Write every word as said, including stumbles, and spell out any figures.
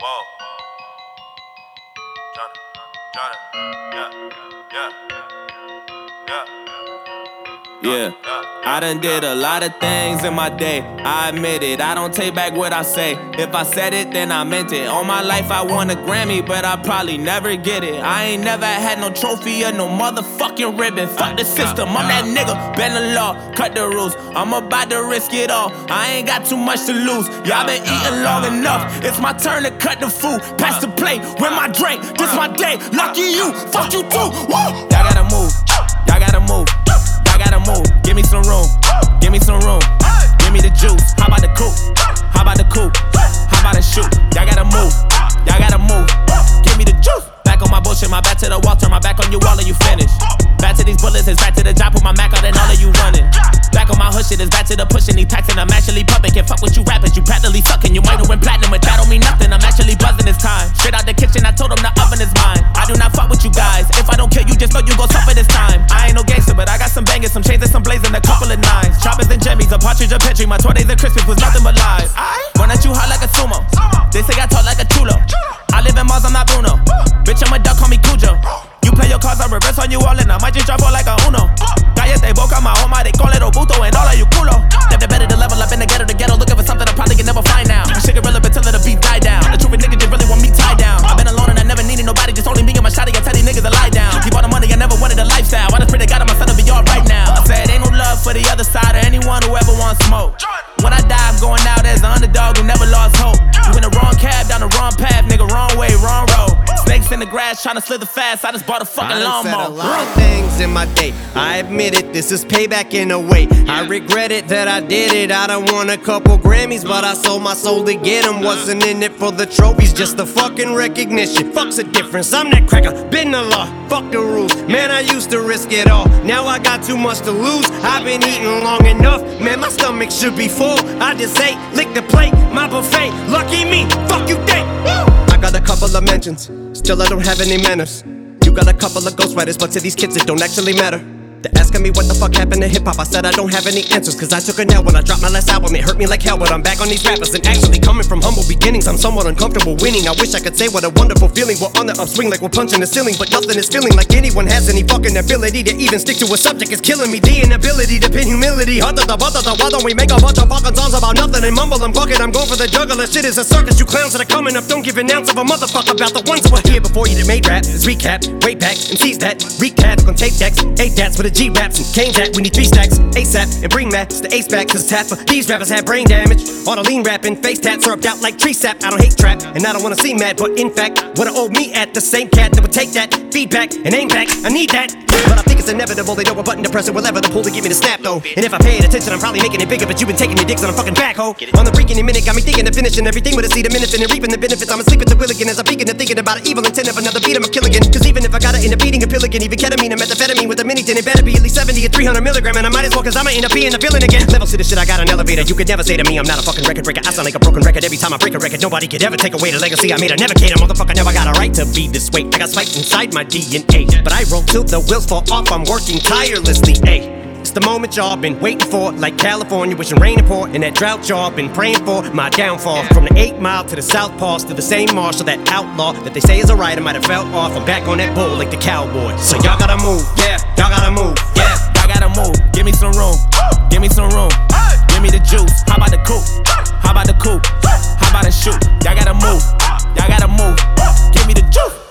Whoa. Johnny, Johnny, yeah, yeah, yeah. Yeah, I done did a lot of things in my day, I admit it, I don't take back what I say. If I said it, then I meant it. All my life I won a Grammy, but I probably never get it. I ain't never had no trophy or no motherfucking ribbon. Fuck the system, I'm that nigga, bend the law, cut the rules. I'm about to risk it all, I ain't got too much to lose. Y'all been eating long enough, it's my turn to cut the food. Pass the plate, with my drink, this my day. Lucky you, fuck you too, woo! Y'all gotta move, y'all gotta move. I gotta move, give me some room, give me some room, give me the juice. How about the coupe? How about the coupe? How about the shoot? Y'all gotta move, y'all gotta move, give me the juice. Back on my bullshit, my back to the wall, turn my back on you, all of you finished. Back to these bullets, it's back to the job, put my Mac out and all of you running. Back on my hood shit, it's back to the pushing, these taxing, I'm actually pumping. Can't fuck with you rappers, you practically sucking. You might have went platinum, but that don't mean nothing, I'm actually buzzing this time. Straight out the kitchen, I told them the oven is mine. I do not fuck with you guys, if I don't kill you, just know you gon' suffer this time. I ain't no gangster, but I got some bangers, some chains and some blazing, a couple of nines. Choppers and jimmies, a partridge, a petri, my twenties and Christmas was nothing but lies. Run at you hot like a sumo, they say I talk like a chulo. I live in Mars, I'm not Bruno. Bitch, I'm a duck, call me Cujo. You play your cards, I reverse on you all and I might just drop all like a Uno. Cállate boca, my home, they call it Obuto and all of you culo. Step the better to level up in the ghetto, the ghetto, looking for something I probably can never find now. This shit irrelevant till the beat die down. The truth is niggas just really want me tied down. I've been alone and I never needed nobody, just only me and my shotty. I tell these niggas to lie down. Keep all the money, I never wanted a lifestyle. I just pray to God my son to be alright now. I said ain't no love for the other side or anyone who ever wants smoke. When I die, I'm going out as the underdog who never lost hope. You in the wrong cab, down the wrong path, nigga, wrong way, wrong road. Snakes in the grass, tryna slither fast, I just bought a fucking lawnmower. I done said a lot of things in my day, I admit it, this is payback in a way. I regret it that I did it, I done won a couple Grammys, but I sold my soul to get them. Wasn't in it for the trophies, just the fucking recognition. Fuck's the difference, I'm that cracker, been the law, fuck the rules. Man, I used to risk it all, now I got too much to lose. I've been eating long enough, man, my stomach should be full. I just ate, lick the plate, my buffet, lucky me, fuck you think. I got a couple of mentions, still I don't have any manners. You got a couple of ghostwriters, but to these kids it don't actually matter. They're asking me what the fuck happened to hip-hop. I said I don't have any answers, cause I took a L when I dropped my last album. It hurt me like hell, but I'm back on these rappers. And actually coming from humble beginnings, I'm somewhat uncomfortable winning. I wish I could say what a wonderful feeling. We're on the upswing like we're punching the ceiling, but nothing is feeling like anyone has any fucking ability to even stick to a subject. It's killing me, the inability to pin humility. Why don't we make a bunch of fucking songs about nothing and mumble and bucket? I'm going for the juggler, shit is a circus. You clowns that are coming up, don't give an ounce of a motherfucker about the ones who were here before you that made rap. It's recap, way back, and seize that. Recap, on tape decks, eight dats for the G-raps and Kane that. We need three stacks, ASAP, and bring Matt the ace back, cause tap for these rappers have brain damage. All the lean rapping, face tats syrupped out like tree sap. I don't hate trap, and I don't wanna see mad, but in fact, what I owe me at the same cat that would take that feedback and aim back. I need that, but I think it's inevitable. They know a button to press it, whatever the pull to give me the snap though. And if I paid attention, I'm probably making it bigger, but you've been taking your dicks on a fucking backhoe. On the freaking minute, got me thinking of finishing everything with a seed, a minute, and reaping the benefits. I'm asleep at the wheel again as I'm peeking and thinking about an evil intent of another beat. I'm a kill again, cause even if I gotta end up eating a pill again, even ketamine and methamphetamine with a mini tin, it better be at least seventy or three hundred milligrams. And I might as well, cause I'ma end up being a villain again. Levels to the shit, I got an elevator. You could never say to me I'm not a fucking record breaker. I sound like a broken record every time I break a record. Nobody could ever take away the legacy I made. I never cater, motherfucker, never got a right to be this way. I got spiked inside my D N A, but I roll till the wheels fall off. I'm working tirelessly, ayy. It's the moment y'all been waiting for, like California wishing rain to pour. And that drought y'all been praying for, my downfall. From the eight mile to the South Pass to the same marshal, that outlaw that they say is a rider might have fell off. I'm back on that bull like the cowboy. So y'all gotta move, yeah, y'all gotta move, yeah. I gotta move, give me some room, give me some room, give me the juice. How about the coupe? How about the coupe? How about the shoot? Y'all gotta